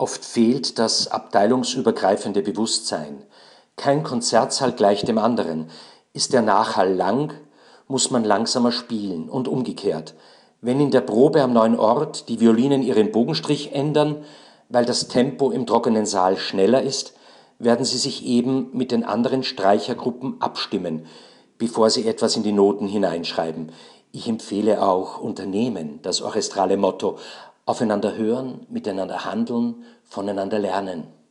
Oft fehlt das abteilungsübergreifende Bewusstsein. Kein Konzertsaal gleich dem anderen. Ist der Nachhall lang, muss man langsamer spielen und umgekehrt. Wenn in der Probe am neuen Ort die Violinen ihren Bogenstrich ändern, weil das Tempo im trockenen Saal schneller ist, werden sie sich eben mit den anderen Streichergruppen abstimmen, bevor sie etwas in die Noten hineinschreiben. Ich empfehle auch Unternehmen, das orchestrale Motto: Aufeinander hören, miteinander handeln, voneinander lernen.